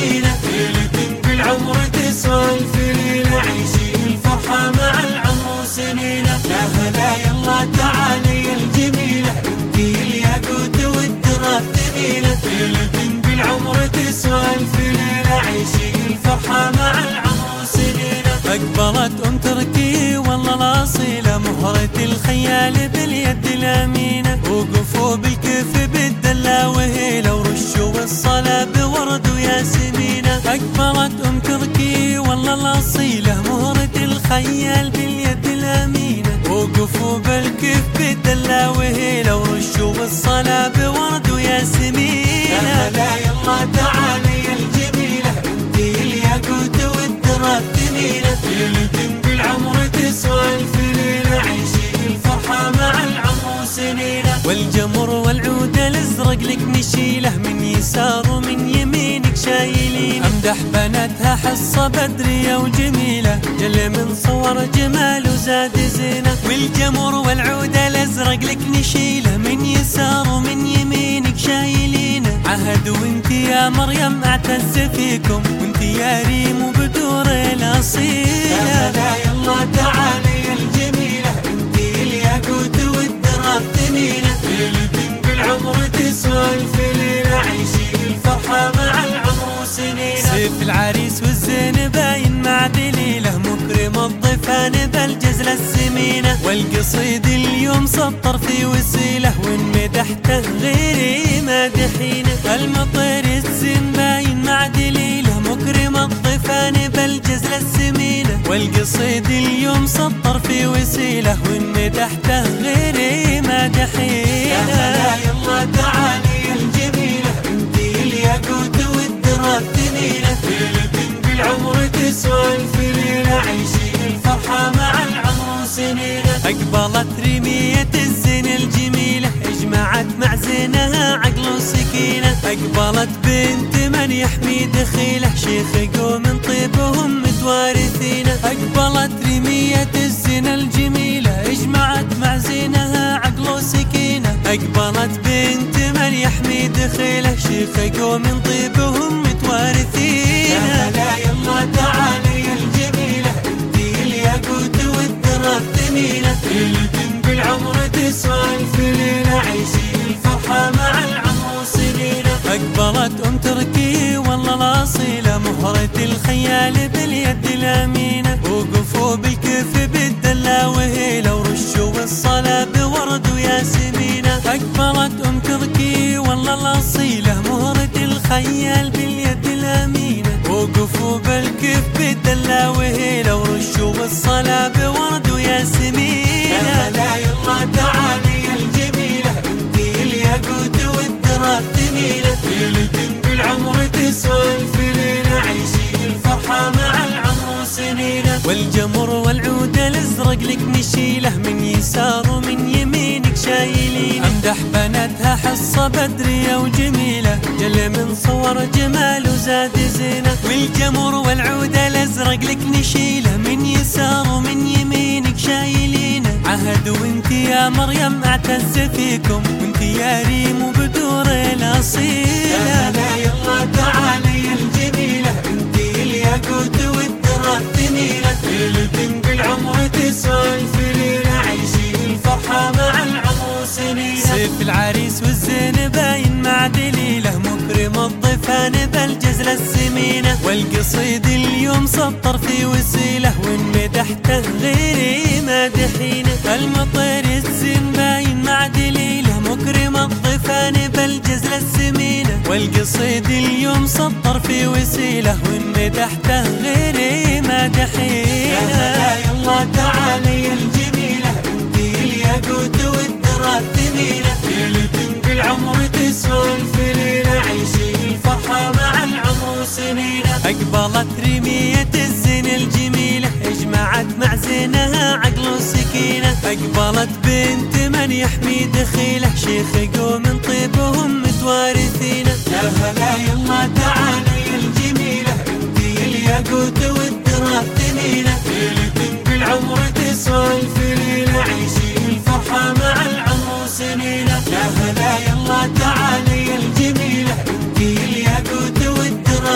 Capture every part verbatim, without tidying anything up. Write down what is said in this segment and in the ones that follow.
سنينه، ليلة بالعمر تسوى ألف ليلة، عيشي الفرحة مع العمر سنينه. يا هلا يلا تعالي الجميلة، انتي الياقوت والدرى الثمينة، ليلة بالعمر تسوى ألف ليلة، عيشي الفرحة مع العمر سنينه. أقبلت أم تركي والله الأصيلة، مهرة الخيال باليد الأمينة، وقفوا بالكف بالدلة وهيلة، ورشوا الصلاة بورد وياسمينة. أقبلت أم تركي والله الأصيلة، مهرة الخيال باليد الأمينة، وقفوا بالكف بالدلة وهيلة، ورشوا الصلاة بورد وياسمينة. يا هلا يلا تعالي الجميلة، انتي الياقوت والدرى الثمينة، ليلة بالعمر تسوى ألف ليلة، عيشي الفرحة مع العمر سنينة. والجمر والعود الازرق لك نشيله، من يسار ومن يمينك شايلين، امدح بناتها حصة بدرية وجميلة، جل من صور جمال وزاد زينة. والجمر والعود الازرق لك نشيله، من يسار ومن يمينك شايلين، عهد وانتي يا مريم اعتز فيكم، وانتي يا ريم وبدور الاصيلة. يا هلا يلا تعالي الجميلة، انتي الياقوت والدرى الثمينة، ليلة بالعمر تسوى ألف ليلة، عيشي الفرحة مع العمر سنينة. سيف العريس والزين باين مع دليله، مكرم الضيفان بالجزلة السمينة، والقصيد اليوم سطر في وسيله، وان مدحته غيري مادحينه. المطير الزين باين مع دليله، مكرم الضيفان بالجزلة السمينة، والقصيد اليوم سطر في وسيله، وان مدحته غيري مادحينه. يا هلا يلا تعالي الجميلة، انتي الياقوت والدرى الثمينة، ليلة بالعمر تسوى ألف ليلة، عيشي الفرحة مع العمر سنينة. أقبلت رمية الزين الجميلة، اجمعت مع زينها عقل وسكينة، أقبلت بنت من يحمي دخيله، شيخ قوم من طيبهم متوارثين. أقبلت رمية الزين الجميلة، اجمعت مع زينها عقل وسكينة، أقبلت بنت من يحمي دخيله، شيخ قوم من طيبهم متوارثين. يا هلا يلا تعالي الجميلة، انتي الياقوت والدرى الثمينة، ليلة بالعمر تسوى ألف ليلة، عيشي الفرحة مع العمر سنينة. أقبلت أم تركي والله الأصيلة، مهرة الخيال باليد الأمينة، وقفوا بالكف بالدلة وهيلة، ورشوا الصلاة بورد وياسمينة. أقبلت أم تركي والله الأصيلة، مهرة الخيال باليد الأمينة، وقفوا بالكف بالدلة وهيلة، ورشوا الصلاة بورد وياسمينة. يا هلا يلا تعالي الجميلة، انتي الياقوت والدرى الثمينة، ليلة بالعمر تسوى ألف ليلة، عيشي الفرحة مع العمر سنينة. والجمر والعود الازرق لك نشيله، من يسار ومن يمينك شايلين، امدح بناتها حصة بدرية وجميلة، جل من صور جمال وزاد زينة. والجمر والعود الازرق لك نشيله، من يسار ومن يمينك شايلين، عهد وانتي يا مريم اعتز فيكم، وانتي يا ريم وبدور الاصيلة. يا هلا يلا تعالي الجميلة، انتي الياقوت والدرى الثمينة، ليلة بالعمر تسوى ألف ليلة، عيشي الفرحة مع العمر سنينة. سيف العريس والزين باين مع دليله، مكرم الضيفان بالجزلة السمينة، والقصيد اليوم سطر في وسيله، وان مدحته غيري مادحينه. المطير الزين باين مع دليله، مكرم الضيفان بالجزلة السمينة، والقصيد اليوم سطر في وسيله، وان مدحته غيري مادحينه. يا هلا يلا تعالي الجميلة، انتي الياقوت والدرى الثمينة، ليلة بالعمر تسوى ألف ليلة، عيشي الفرحة مع العمر سنينة. أقبلت رمية الزين الجميلة، اجمعت مع زينها عقل وسكينة، أقبلت بنت من يحمي دخيله، شيخ قوم من طيبهم متوارثين. يا هلا يلا تعالي الجميلة، انتي الياقوت والدرى الثمينة، ليلة بالعمر تسوى ألف ليلة، عيشي الفرحة مع العمر سنينة. يا هلا يلا تعالي الجميلة، انتي الياقوت والدرى الثمينة،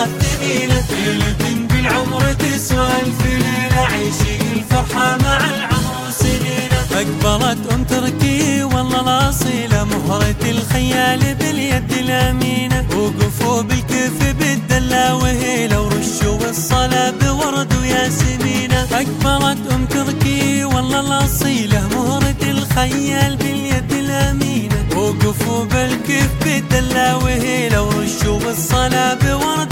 سنينه، ليلة بالعمر تسوى ألف ليلة، عيشي الفرحة مع العمر سنينه. أقبلت أم تركي والله الأصيلة، مهرة الخيال باليد الأمينة، وقفوا بالكف بالدلة وهيلة، ورشوا الصلاة بورد وياسمينة. أقبلت أم تركي والله الأصيلة، مهرة الخيال باليد الأمينة، وقفوا بالكف بالدلة وهيلة، ورشوا الصلاة بورد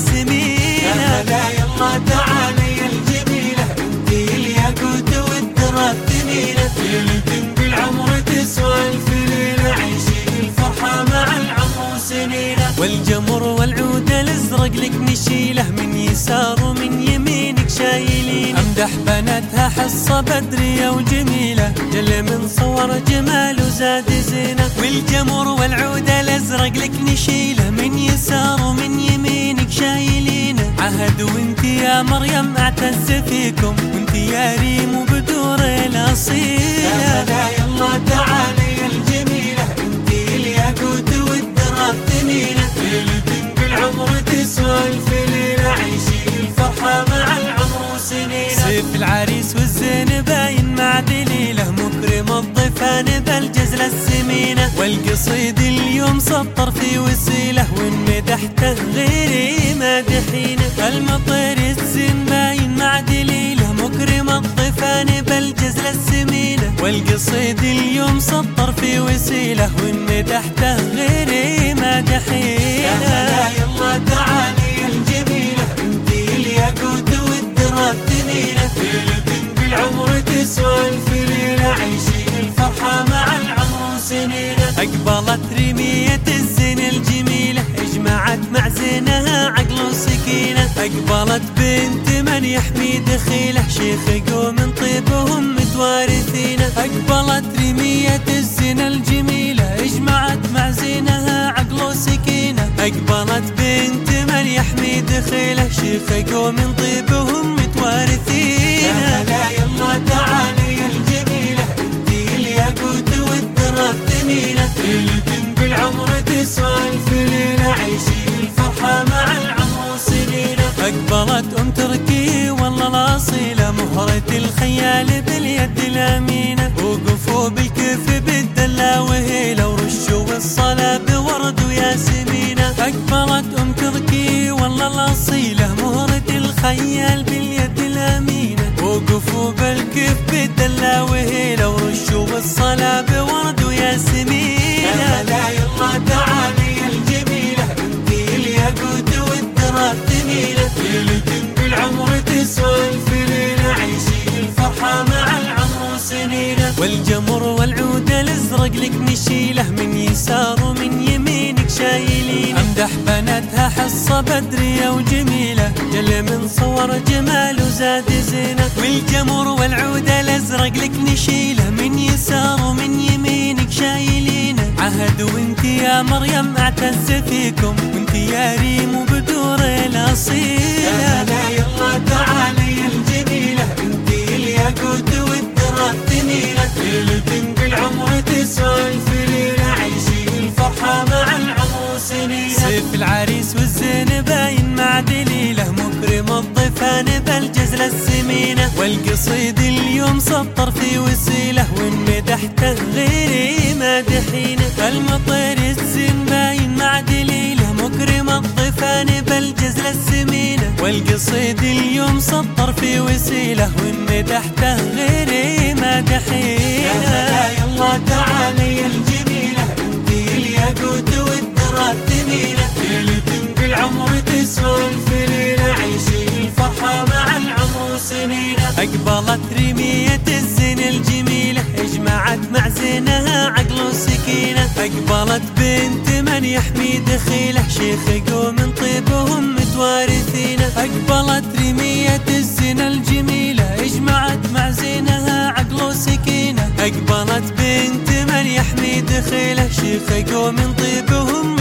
وياسمينة. لا يلا تعالي يا الجميلة، انتي الياقوت والدرة الثمينة، ليلة بالعمر تسوى ألف ليلة، عيشي الفرحة مع العمر سنينة. والجمر والعود الازرق لك نشيله، من يسار ومن يمينك شايلين، امدح بناتها حصة بدرية وجميلة، جل من صور جمال وزاد زينة. والجمر والعود الازرق لك نشيله، من يسار ومن يمينك شايلين، عهد وانتي يا مريم اعتز فيكم، وانتي يا ريم وبدور الاصيلة. لا يلا تعالي يا الجميلة، انتي الياقوت والدرة الثمينة، ليلة بالعمر تسوى ألف ليلة، عيشي الفرحة مع العمر سنينة. سيف العريس والزين باين مع دليله، مكرم الضيفان بالجزلة السمينة، والقصيد اليوم سطر في وسيله، وان مدحته غيري مادحينه. المطير الزين باين مع دليله، مكرم الضيفان بالجزلة السمينة، والقصيد اليوم سطر في وسيله، وان مدحته غيري مادحينه. لا يلا تعالي يا الجميلة، انتي الياقوت والدرة الثمينة، ليلة بالعمر تسوى ألف ليلة، عيشي الفرحة مع العمر سنينة. أقبلت رمية الزين الجميلة، اجمعت مع زينها عقل وسكينة، أقبلت بنت من يحمي دخيله، شيخ قوم طيبهم متوارثينه. أقبلت رمية الزين الجميلة، اجمعت مع زينها عقل وسكينة، أقبلت بنت من يحمي دخيله، شيخ قوم طيبهم متوارثينه. لا يلا تعالي يا الجميلة، انتي الياقوت والدرة الثمينة، ليلة بالعمر تسوى ألف ليلة، عيشي الفرحة مع العمر سنينة. أقبلت أم تركي والله الأصيلة، مهرة الخيال باليد الأمينة، وقفوا بالكف بالدلة وهيلة، ورشوا الصلاة بورد وياسمينة. أقبلت أم تركي والله الأصيلة، مهرة الخيال باليد الأمينة، وقفوا بالكف بالدلة وهيلة، ورشوا الصلاة بورد وياسمينة. لا يلا تعالي يا الجميلة، انتي الياقوت والدرة الثمينة، ليلة بالعمر تسوى ألف ليلة، عيشي الفرحة مع العمر سنينة. والجمر والعود الازرق لك نشيله، من يسار ومن يمينك شايلين، امدح بناتها حصة بدرية وجميلة، جل من صور جمال وزاد زينة. والجمر والعود الازرق لك نشيله، من يسار ومن يمينك شايلين، عهد وانتي يا مريم اعتز فيكم، وانتي يا ريم وبدور الاصيلة. لا يلا تعالي يا الجميلة، انتي الياقوت والدرة الثمينة، ليلة بالعمر تسوى ألف ليلة، عيشي الفرحة مع العمر سنينة. سيف العريس والزين باين مع دليله، مكرم الضيفان بالجزلة السمينة، والقصيد اليوم سطر في وسيله، وان مدحته غيري مادحينه. المطير الزين باين مع دليله، مكرم الضيفان بالجزلة السمينة، والقصيد اليوم سطر في وسيله، وان مدحته غيري مادحينه. لا يلا تعالي يا الجميلة، انتي الياقوت والدرة الثمينة، ليلة بالعمر تسوى ألف ليلة، عيشي الفرحة مع العمر سنينة. أقبلت رمية الزين الجميلة، اجمعت مع زينها عقل وسكينة، أقبلت بنت من يحمي دخيله، شيخ قوم طيبهم متوارثينه. أقبلت رمية الزين الجميلة، اجمعت مع زينها عقل وسكينة، أقبلت بنت من يحمي دخيله، شيخ قوم طيبهم